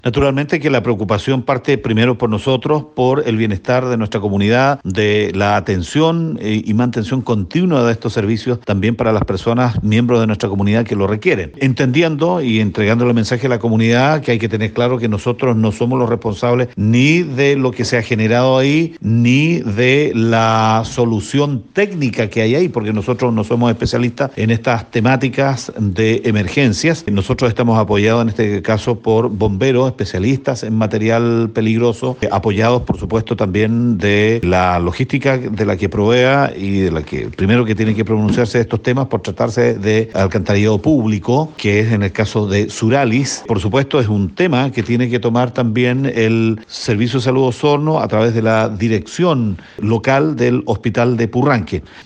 Naturalmente que la preocupación parte primero por nosotros, por el bienestar de nuestra comunidad, de la atención y mantención continua de estos servicios también para las personas, miembros de nuestra comunidad que lo requieren. Entendiendo y entregando el mensaje a la comunidad que hay que tener claro que nosotros no somos los responsables ni de lo que se ha generado ahí, ni de la solución técnica que hay ahí, porque nosotros no somos especialistas en estas temáticas de emergencias. Nosotros estamos apoyados en este caso por bomberos especialistas en material peligroso, apoyados por supuesto también de la logística de la que provea y de la que primero que tiene que pronunciarse de estos temas por tratarse de alcantarillado público, que es en el caso de Suralis. Por supuesto es un tema que tiene que tomar también el Servicio de Salud Osorno a través de la dirección local del Hospital de Purranque.